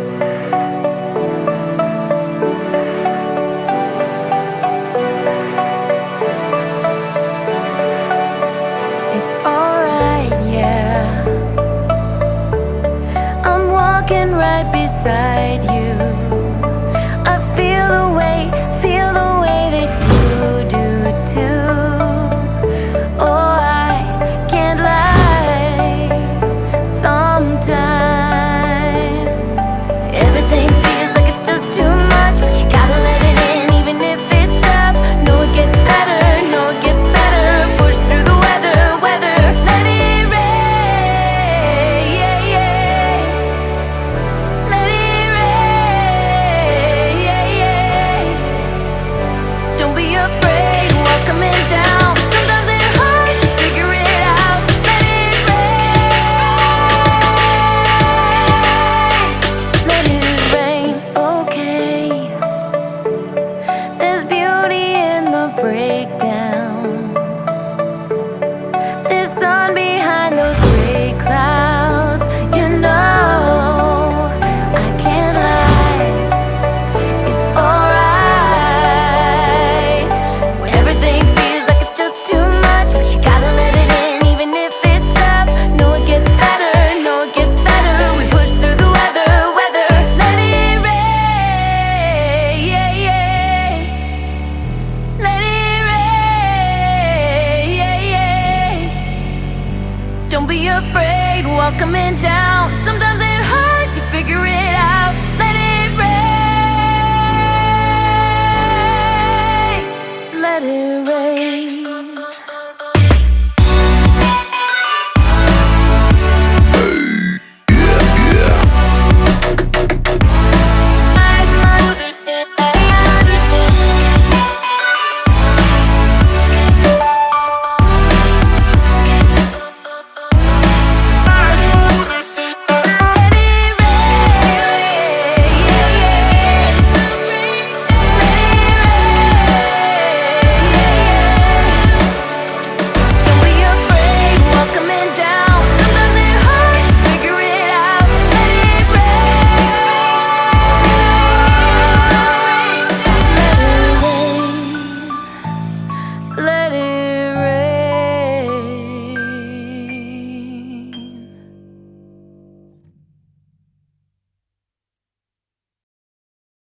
It's alright, yeah. I'm walking right beside you. I feel the way that you do too. Oh, I can't lie. Sometimes everything feels like it's just too much, but you gotta let it in, even if it's tough. No, it gets better, no, it gets better. Push through the weather, let it rain, yeah, yeah. Let it rain, yeah, yeah. Don't be afraid what's coming down. Sometimes it hurts, you figure it out. Let it rain, let it rain. It's okay. There's beauty in the breakdown. There's sun behind those gray clouds. You know, I can't lie. It's alright. When everything feels like it's just too much, but you gotta let it in, even if it's tough. No, it gets better, no, it gets better. We push through the weather. Let it rain, yeah, yeah. Let it rain, yeah, yeah. Don't be afraid what's coming down. Sometimes it hurts, you figure it